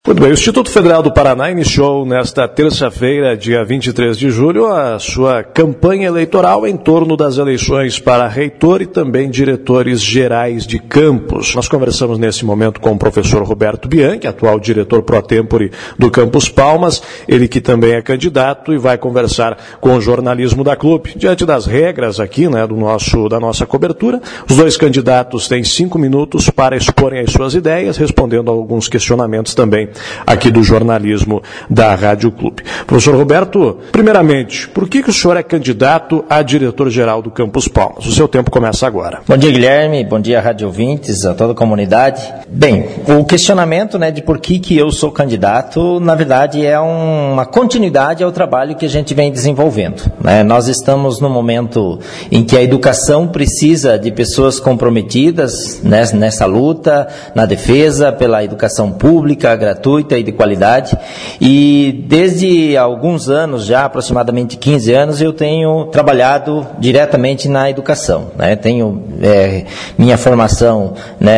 Muito bem, o Instituto Federal do Paraná iniciou nesta terça-feira, dia 23 de julho, a sua campanha eleitoral em torno das eleições para reitor e também diretores gerais de campus. Nós conversamos nesse momento com o professor Roberto Bianchi, atual diretor pro tempore do Campus Palmas, ele que também é candidato e vai conversar com o jornalismo da Clube. Diante das regras aqui, né, da nossa cobertura, os dois candidatos têm 5 minutos para exporem as suas ideias, respondendo a alguns questionamentos também aqui do jornalismo da Rádio Clube. Professor Roberto, primeiramente, por que o senhor é candidato a diretor-geral do Campus Palmas? O seu tempo começa agora. Bom dia, Guilherme, bom dia, rádio ouvintes, a toda a comunidade. Bem, o questionamento, de por que eu sou candidato, na verdade, é uma continuidade ao trabalho que a gente vem desenvolvendo, né? Nós estamos no momento em que a educação precisa de pessoas comprometidas nessa luta, na defesa pela educação pública, gratuita e de qualidade, e desde alguns anos, já aproximadamente 15 anos, eu tenho trabalhado diretamente na educação, né? Tenho minha formação,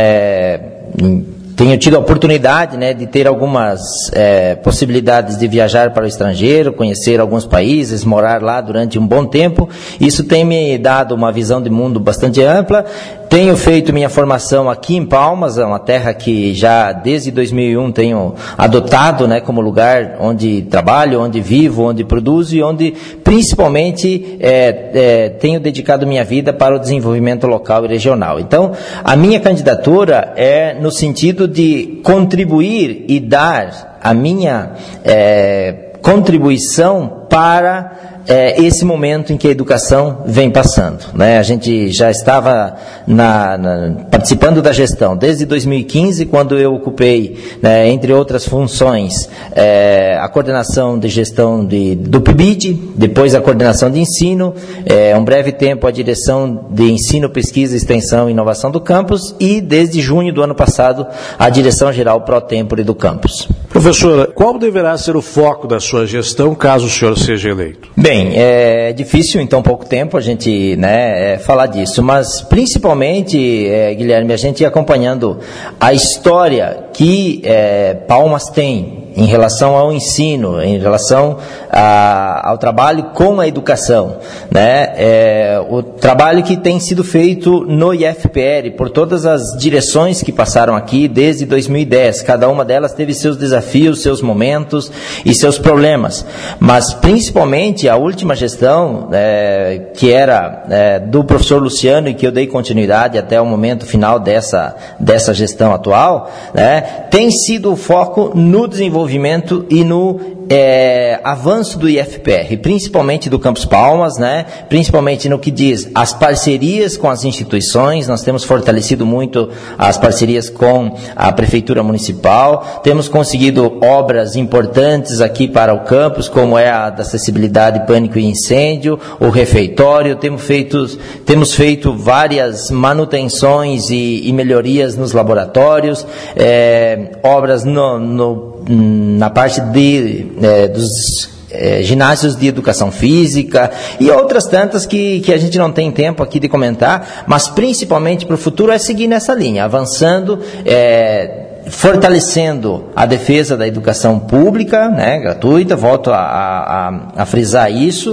tenho tido a oportunidade, de ter algumas possibilidades de viajar para o estrangeiro, conhecer alguns países, morar lá durante um bom tempo. Isso tem me dado uma visão de mundo bastante ampla. Tenho feito minha formação aqui em Palmas, é uma terra que já desde 2001 tenho adotado, como lugar onde trabalho, onde vivo, onde produzo e onde principalmente tenho dedicado minha vida para o desenvolvimento local e regional. Então, a minha candidatura é no sentido de contribuir e dar a minha contribuição para esse momento em que a educação vem passando, né? A gente já estava participando da gestão desde 2015, quando eu ocupei, entre outras funções, a coordenação de gestão do PIBID, depois a coordenação de ensino, um breve tempo a direção de ensino, pesquisa, extensão e inovação do campus e desde junho do ano passado a direção geral pro tempore do campus. Professora, qual deverá ser o foco da sua gestão caso o senhor seja eleito? Bem, é difícil em tão pouco tempo a gente falar disso, mas principalmente, Guilherme, a gente ir acompanhando a história que Palmas tem em relação ao ensino, em relação ao trabalho com a educação, o trabalho que tem sido feito no IFPR, por todas as direções que passaram aqui desde 2010, cada uma delas teve seus desafios, seus momentos e seus problemas, mas principalmente a última gestão, que era do professor Luciano e que eu dei continuidade até o momento final dessa gestão atual, tem sido o foco no desenvolvimento e no avanço do IFPR, principalmente do Campus Palmas, principalmente no que diz as parcerias com as instituições. Nós temos fortalecido muito as parcerias com a Prefeitura Municipal, temos conseguido obras importantes aqui para o campus, como é a da acessibilidade, pânico e incêndio, o refeitório, temos feito várias manutenções e melhorias nos laboratórios, obras na parte dos ginásios de educação física e outras tantas que a gente não tem tempo aqui de comentar, mas principalmente para o futuro é seguir nessa linha, avançando, fortalecendo a defesa da educação pública, gratuita, volto a frisar isso,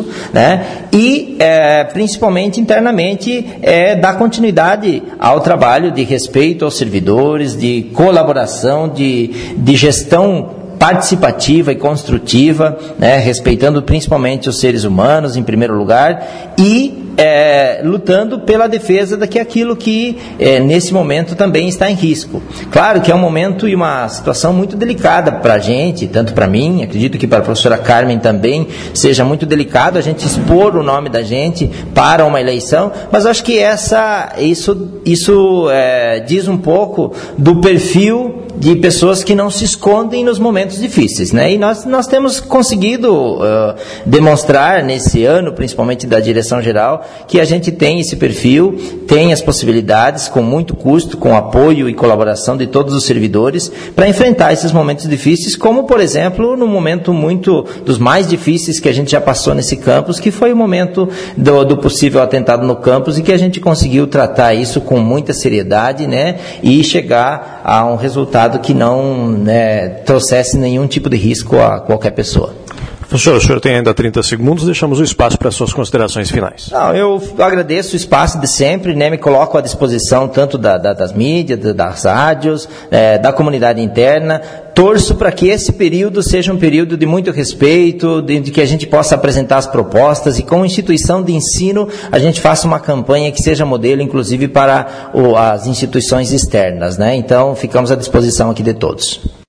e principalmente internamente dar continuidade ao trabalho de respeito aos servidores, de colaboração, de gestão participativa e construtiva, respeitando principalmente os seres humanos em primeiro lugar e lutando pela defesa daquilo que nesse momento também está em risco. Claro que é um momento e uma situação muito delicada para a gente, tanto para mim, acredito que para a professora Carmen também seja muito delicado a gente expor o nome da gente para uma eleição, mas acho que isso diz um pouco do perfil de pessoas que não se escondem nos momentos difíceis, E nós temos conseguido demonstrar nesse ano, principalmente da direção geral, que a gente tem esse perfil, tem as possibilidades, com muito custo, com apoio e colaboração de todos os servidores, para enfrentar esses momentos difíceis, como, por exemplo, no momento muito dos mais difíceis que a gente já passou nesse campus, que foi o momento do possível atentado no campus, e que a gente conseguiu tratar isso com muita seriedade, e chegar a um resultado que não trouxesse nenhum tipo de risco a qualquer pessoa. Professor, o senhor tem ainda 30 segundos, deixamos o espaço para as suas considerações finais. Não, eu agradeço o espaço de sempre, me coloco à disposição tanto das mídias, das rádios, da comunidade interna. Torço para que esse período seja um período de muito respeito, de que a gente possa apresentar as propostas e, como instituição de ensino, a gente faça uma campanha que seja modelo, inclusive, para as instituições externas, Então, ficamos à disposição aqui de todos.